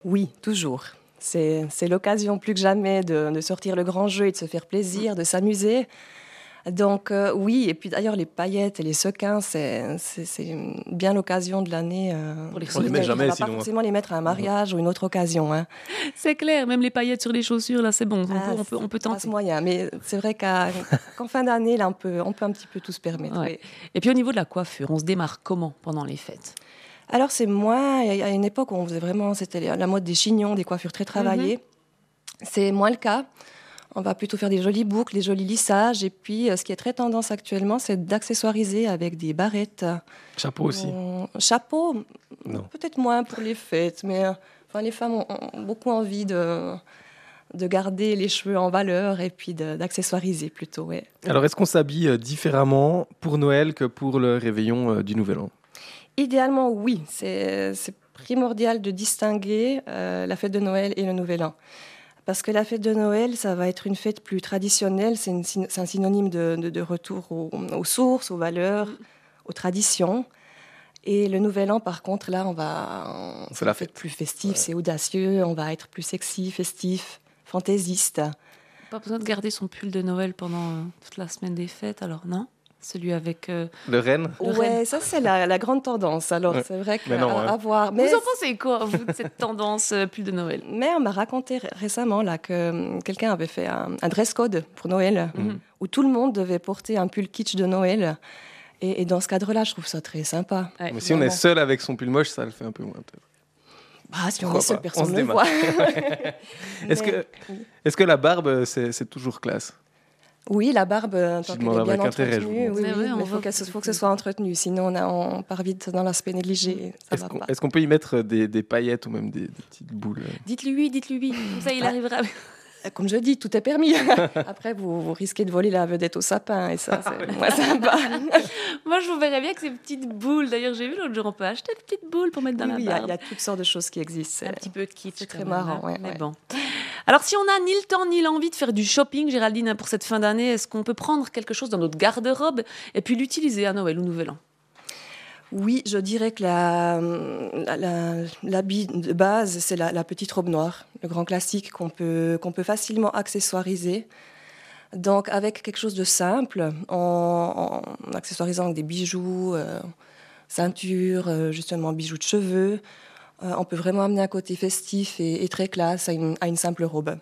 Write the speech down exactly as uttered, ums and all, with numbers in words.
Oui, toujours. C'est, c'est l'occasion plus que jamais de, de sortir le grand jeu et de se faire plaisir, de s'amuser. Donc euh, oui, et puis d'ailleurs les paillettes et les sequins, c'est, c'est, c'est bien l'occasion de l'année. Euh, Pour les On les met recevoir. jamais, on va sinon, pas hein. forcément les mettre à un mariage ou une autre occasion. Hein. C'est clair, même les paillettes sur les chaussures, là, c'est bon. On, Ah, peut, on, peut, on peut c'est pas ce tenter. moyen, mais c'est vrai qu'à, qu'en fin d'année, là, on peut, on peut un petit peu tout se permettre. Ouais. Oui. Et puis au niveau de la coiffure, on se démarre comment pendant les fêtes? Alors c'est moins, il y a une époque où on faisait vraiment, c'était la mode des chignons, des coiffures très travaillées. Mm-hmm. C'est moins le cas. On va plutôt faire des jolies boucles, des jolis lissages. Et puis, ce qui est très tendance actuellement, c'est d'accessoiriser avec des barrettes. Chapeau aussi. Euh, chapeau, Non. peut-être moins pour les fêtes, mais euh, enfin, les femmes ont, ont beaucoup envie de, de garder les cheveux en valeur et puis de, d'accessoiriser plutôt. Ouais. Alors, est-ce qu'on s'habille différemment pour Noël que pour le réveillon du Nouvel An ? Idéalement, oui. C'est, c'est primordial de distinguer euh, la fête de Noël et le Nouvel An. Parce que la fête de Noël, ça va être une fête plus traditionnelle, c'est, une, c'est un synonyme de, de, de retour aux, aux sources, aux valeurs, aux traditions. Et le Nouvel An, par contre, là, on va... C'est la fête. Plus festif, ouais. C'est audacieux, on va être plus sexy, festif, fantaisiste. Pas besoin de garder son pull de Noël pendant euh, toute la semaine des fêtes, alors non ? Celui avec... Euh, le renne. Le ouais, renne. Ça, c'est la, la grande tendance. Alors, ouais. C'est vrai qu'à hein. voir... Mais vous en pensez quoi, vous, de cette tendance euh, pull de Noël ? Mais on m'a raconté ré- récemment là, que quelqu'un avait fait un, un dress code pour Noël, mm-hmm. où tout le monde devait porter un pull kitsch de Noël. Et, et dans ce cadre-là, je trouve ça très sympa. Ouais, mais si on est seul avec son pull moche, ça le fait un peu moins, peut-être. Ah, si on est seul, pas. Personne ne le voit. est-ce, que, est-ce que la barbe, c'est, c'est toujours classe ? Oui, la barbe, tant qu'elle est bien entretenue, oui, oui, ouais, mais il faut, que, faut que ce soit entretenu, sinon on, a, on part vite dans l'aspect négligé. Ça est-ce, va qu'on, pas. est-ce qu'on peut y mettre des, des paillettes ou même des, des petites boules ? Dites-lui oui, dites-lui oui, comme ça il arrivera. Comme je dis, tout est permis. Après, vous, vous risquez de voler la vedette au sapin, et ça, c'est moins sympa. Moi, je vous verrais bien avec ces petites boules. D'ailleurs, j'ai vu l'autre jour, on peut acheter des petites boules pour mettre dans oui, la barbe. Il y, y a toutes sortes de choses qui existent. C'est un petit peu kitsch. C'est très marrant, ouais, mais ouais. bon. Alors, si on n'a ni le temps ni l'envie de faire du shopping, Géraldine, pour cette fin d'année, est-ce qu'on peut prendre quelque chose dans notre garde-robe et puis l'utiliser à Noël ou Nouvel An ? Oui, je dirais que la, la, la, l'habit de base, c'est la, la petite robe noire, le grand classique qu'on peut, qu'on peut facilement accessoiriser. Donc, avec quelque chose de simple, en, en accessoirisant avec des bijoux, euh, ceinture, euh, justement bijoux de cheveux, euh, on peut vraiment amener un côté festif et, et très classe à une, à une simple robe.